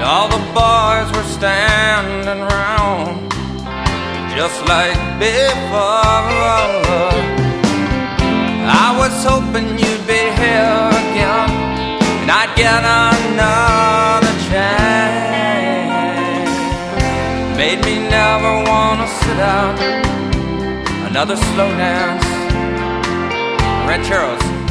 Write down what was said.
All the boys were standing round just like before. I was hoping you'd be here again and I'd get another chance. Made me never wanna sit out another slow dance. Rancheros.